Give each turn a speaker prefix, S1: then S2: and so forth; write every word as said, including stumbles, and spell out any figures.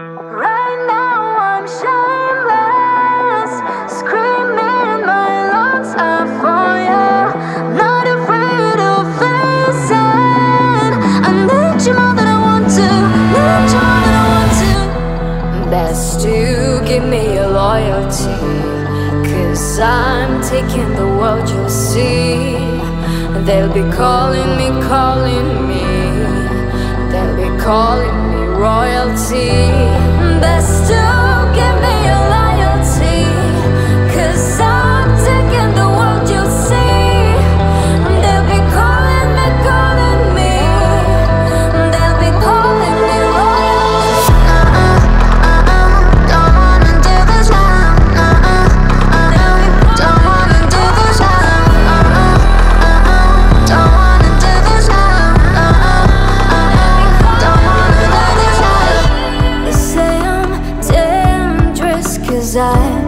S1: Right now I'm shameless, screaming my lungs out for you. Not afraid of facing. I need you more than I want to, need you more than I want to. Best to give me your loyalty, 'cause I'm taking the world, you'll see. They'll be calling me, calling me, they'll be calling me royalty. Best to give me your loyalty, 'cause I'm taking the world, you'll see. They'll be calling me, calling me, they'll be calling me royalty. Uh-uh, uh-uh, don't wanna do this now. Uh-uh, uh-uh, don't wanna do this now. Uh-uh, uh-uh, don't wanna do this now. Uh-uh, uh-uh, don't wanna do this now. They say I'm dangerous 'cause I